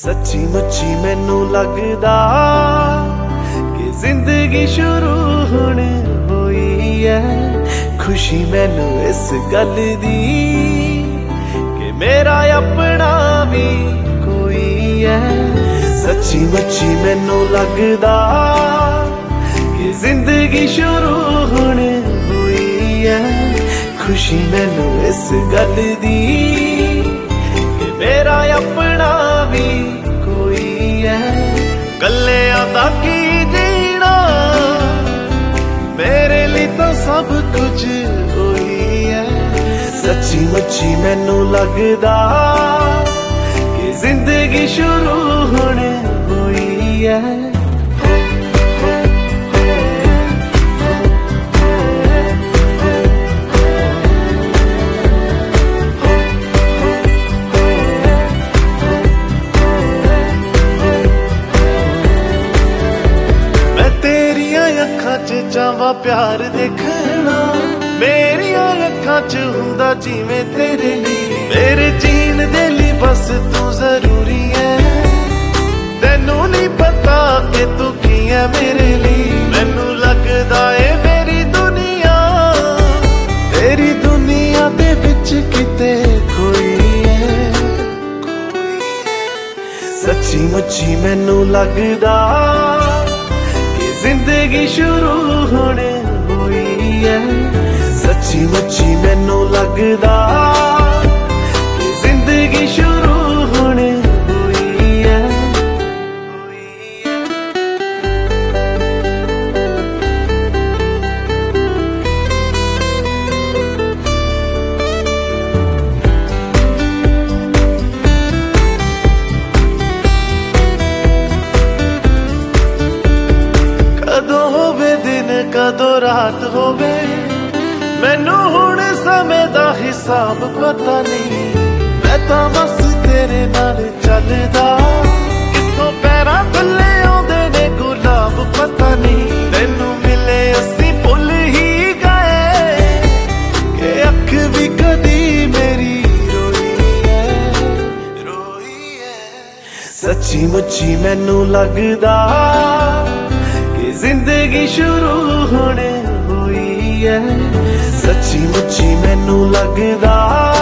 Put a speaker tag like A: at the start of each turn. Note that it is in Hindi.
A: सच्ची मुच्ची मैनू लगदा कि जिंदगी शुरू हुण होई है। खुशी मैनू इस गल दी कि मेरा अपना भी कोई है। सच्ची मुच्ची मैनू लगदा कि जिंदगी शुरू हुण होई है। खुशी मैनू इस गल दी कि मेरा अपना भी कोई है। कल्लियां दा की जीना मेरे लिए तो सब कुछ होई है। सच्ची मुच्ची मैनू लगदा कि जिंदगी शुरू हुण होई है। जावा प्यार देखना मेरिया अखां च हुंदा जिवें तेरे लिए। मेरे जीन दे लिए बस तू जरूरी है। तेनू नहीं पता कि तू की है मेरे लिए। मैनू लगदा है मेरी दुनिया तेरी दुनिया दे विच किते कोई है। सच्ची मुच्ची मैनू लगदा जिंदगी शुरू हुण होई है। सच्ची मुच्ची मैनू लगदा कि जिंदगी शुरू हुण होई है। कदों रात होवे मैनू हुण समय दा हिसाब पता नहीं। मैं तां बस तेरे नाल चलदा किथों पैरां थल्ले आउंदे ने गुलाब पता नहीं। तैनू मिले असीं भुल ही गए कि अख भी कदी मेरी रोई है। सच्ची मुच्ची मैनू लगदा जिंदगी शुरू हुण होई है। सच्ची मुच्ची मैनू लगदा